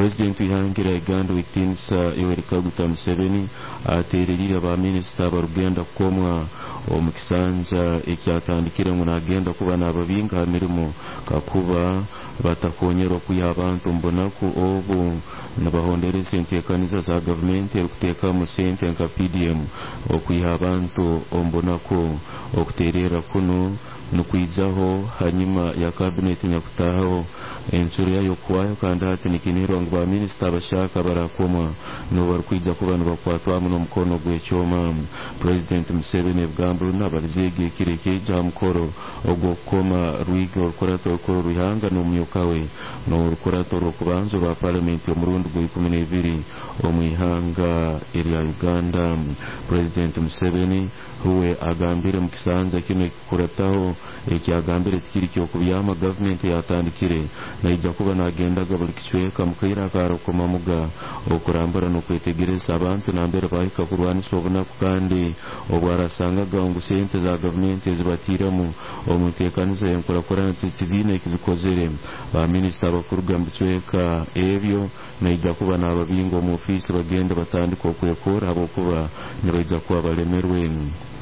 President wihangira Uganda witinsa Yoweri Kaguta Museveni atererira ba minisita barugenda komwa omukisanja ekyatandikire ngo nagenda kuba nababinga mirimo kakuba batakonyerwa kuya abantu mbonako obu nabahondereza entekaniza za government erikuteka mu sente nka PDM okuyiha abantu ombonako okuterera kuno nukwijaho hanyuma ya cabinet nyakutaho ensuru yayo kwayo kandi hati nikinirwa ngo ba minisita bashaka barakomwa no barkwija kuba bakwatwa mu mukono gw'ecyoma. President Museveni bwambu nabalizege kireke ja mukoro ogwo koma rwigo rukorato rukoro ruhanga no myukawe no rukorato rukubanzo ba parliament yo murundi gwe 12 omwihanga eri Uganda. President Museveni huwe agambire mu kisanza kino kurataho ekyagambire tikiri kyo kubyama government yatandikire naija kuba nagendaga buli kichweka mukaira karo komamuga okurambura no kwetegereza abantu nambere bahika kurwanisha obunaku kandi obwarasangaga ngo sente za government zibatiramu omutekaniza yankora tizine kizikozere ba minister bakuruga mbichweka ebyo naija kuba nababingo mu office bagenda batandika okwekora abo kuba nibaija kuba balemerwe.